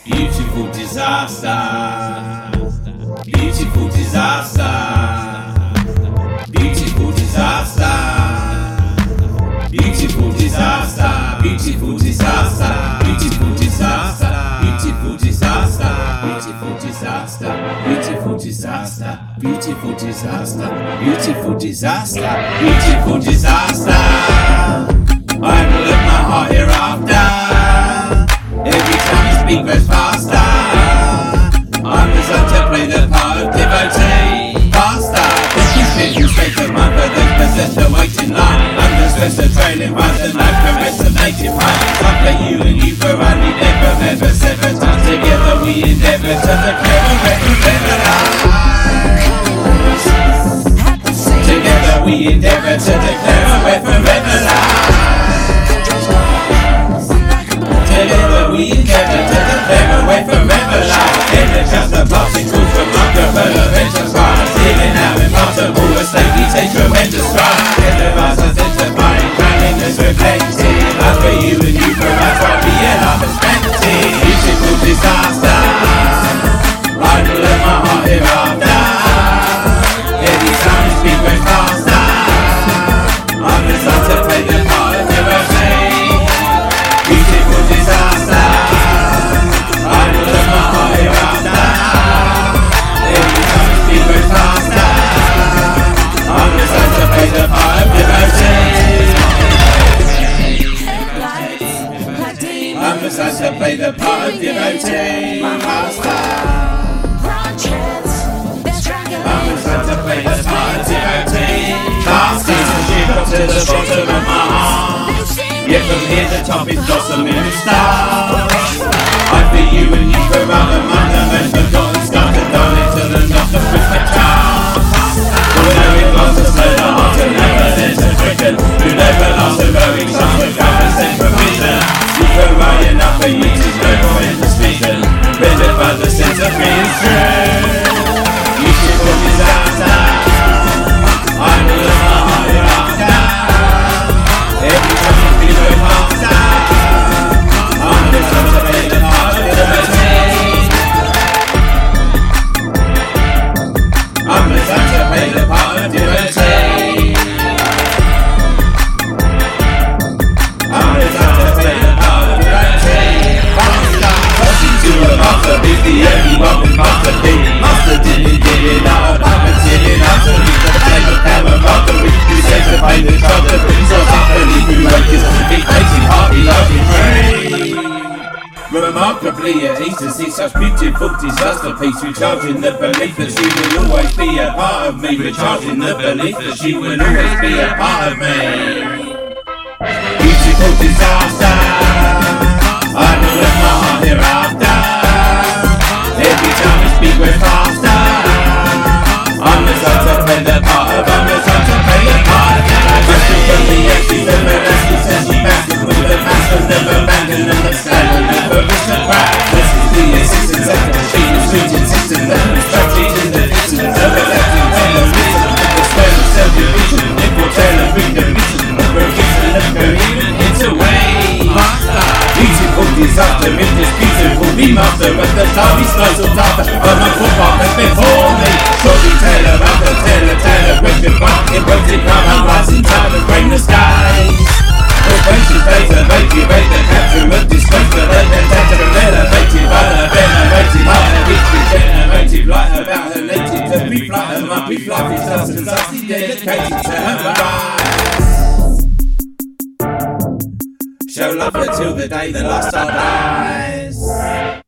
Beautiful disaster. Beautiful disaster. Beautiful disaster. Beautiful disaster. Beautiful disaster. Beautiful disaster. Beautiful disaster. Beautiful disaster. Beautiful disaster. Beautiful disaster. Beautiful disaster. Beautiful disaster. I will let my heart hereafter. Every time you speak goes faster. I'm designed to play the part of devotee. Faster. You straight to mind for those possessed to wait in line. Under stress of trailing rise and life caress of native mind. After you and you for only never 7 times together we endeavour to declare a record together we endeavour to declare a we're forever live. Together we endeavour to declare a we're forever live. In the just of particles remarkable adventures rise. Healing out impossible estate we take tremendous strides. In the rise identifying cleanliness reflected. Love for you and you for us while we and our perspective. Beautiful disaster. I will let my heart hereafter. Every time you speak goes faster. I'm designed to play the part of devotee. Beautiful disaster. I will let my heart hereafter. Every time you speak goes faster. I'm designed to play the part of devotee. I'm designed to play the part of devotee. Master. I'm designed to play the part of devotee. Master. To the bottom of my heart. Yet from here the top is blossoming with stars. I for you and you for other monuments forgotten, started darling till the knock of respect child. Who never lost a slow the heart and never lent a Britain. Who never lost a growing chance of government provision. You for right enough for you to know more in the speaking. Rendered by the sense of being true. Beautiful disaster. I will let my heart hereafter. Every time you feel so faster. I'm designed to play the part of devotee. I'm designed to play the part of devotee. I'm designed to play the part of devotee. Faster. Watching to a master is the only one with master P. Master didn't get it out. I'm until out to reach the flame of power. Master reach you say to find the child that brings us up and leave you like this. Big facing party loving free. Remarkably at ease to see such beautiful disaster piece. Recharging the belief that she will always be a part of me. Recharging the belief that she will always be a part of me. Beautiful disaster. I will let my heart hereafter. Every time we speak we're faster. I'm designed to play the part of. I'm designed to play the part of. Rescue from the edge, she's never rescue, says she mastered with the masters, never abandoned and the standard, never reached the crack. This is the assistance of the machine, the street insistent that the strategies in the distance, never acting terrorism, never spell of self-division, never tell of readability, never reason, never even hit away. Beautiful disaster, indisputable, be master of the starry skies of data. I'm a football that's before me. Storyteller, after teller, question mark, eroded from a rising tide of rain the skies. Equation data, evacuate the capture of disgrace, but then elevated by the venerated heart, which regenerated light about her native to be flight of my brief life is us and thusly dedicated to her rise. Show love until the day the last star dies.